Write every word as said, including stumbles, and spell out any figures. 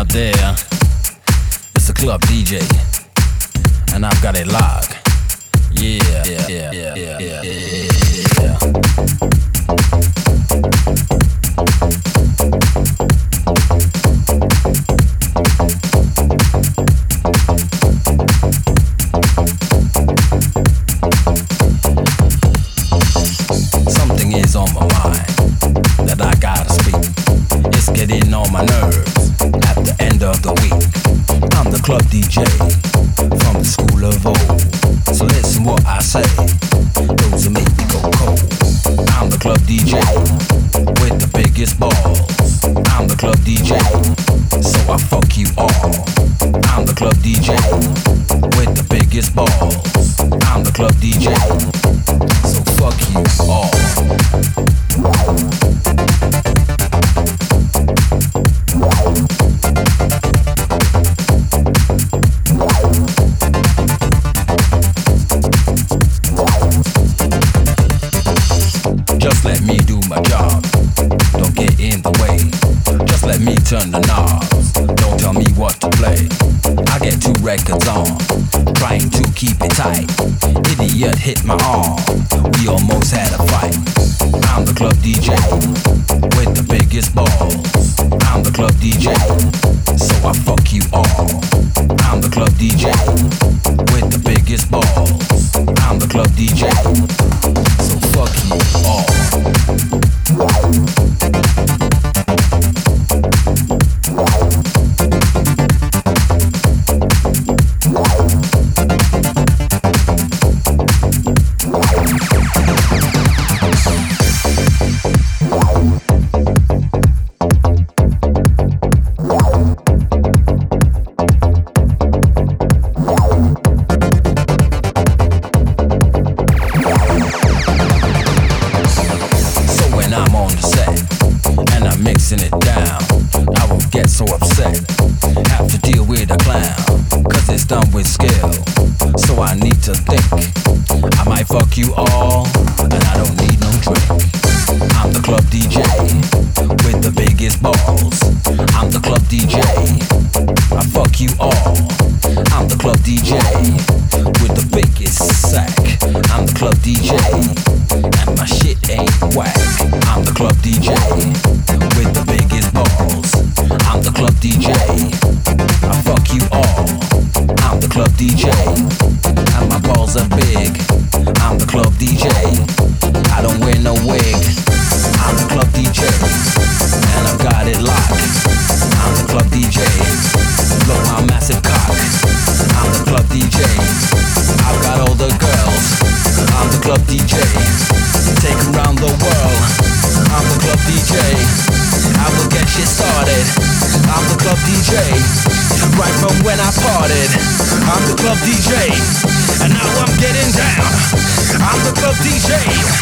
there, it's a club D J, and I've got it locked. Yeah, yeah, yeah, yeah, yeah, yeah, yeah. Something is on my mind that I gotta speak. It's getting on my nerves at the end of the week. I'm the club D J from the school of old. So listen what I say, those who make me go cold. I'm the club D J with the biggest balls. I'm the club D J, so I fuck you all. I'm the club D J with the biggest balls. I'm the club D J, so fuck you all. Just let me do my job, don't get in the way. Just let me turn the knobs, don't tell me what to play. I get two records on, trying to keep it tight. Idiot hit my arm, we almost had a fight. I'm the club D J with the biggest balls. I'm the club D J, so I fuck you all. I'm the club D J with the biggest balls. I'm the club D J, so fuck you all. Mixing it down, I will get so upset. Have to deal with a clown, cause it's done with skill. So I need to think, I might fuck you all, and I don't need no drink. I'm the club D J with the biggest balls. I'm the club D J, I fuck you all. I'm the club D J with the biggest sack. I'm the club D J, and my shit ain't whack. I'm the club D J with the biggest balls. I'm the club D J, I fuck you all. I'm the club D J, and my balls are big. I'm the club D J, I don't wear no wig. I'm the club D J, and I've got it locked. I'm the club D J, blow my massive cock. I'm the club D J, I've got all the girls. I'm the club D J, take them round the world. I'm the club D J, I will get shit started. I'm the club D J, right from when I parted. I'm the club D J, and now I'm getting down. I'm the club D J.